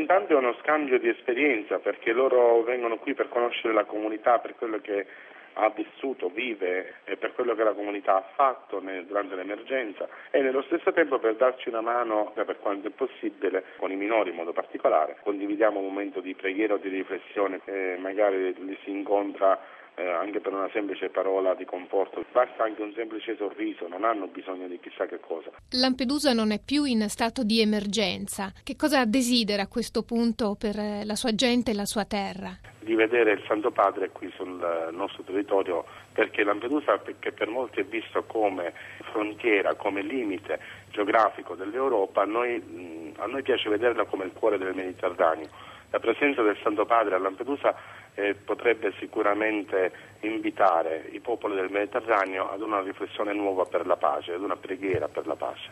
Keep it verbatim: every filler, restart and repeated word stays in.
intanto è uno scambio di esperienza, perché loro vengono qui per conoscere la comunità, per quello che ha vissuto, vive e per quello che la comunità ha fatto nel, durante l'emergenza, e nello stesso tempo per darci una mano per quanto è possibile con i minori in modo particolare. Condividiamo un momento di preghiera o di riflessione, e magari li si incontra eh, anche per una semplice parola di conforto, basta anche un semplice sorriso, non hanno bisogno di chissà che cosa. Lampedusa non è più in stato di emergenza. Che cosa desidera a questo punto per la sua gente e la sua terra? Di vedere il Santo Padre qui sul nostro territorio, perché Lampedusa, che per molti è visto come frontiera, come limite geografico dell'Europa, a noi, a noi piace vederla come il cuore del Mediterraneo. La presenza del Santo Padre a Lampedusa eh, potrebbe sicuramente invitare i popoli del Mediterraneo ad una riflessione nuova per la pace, ad una preghiera per la pace.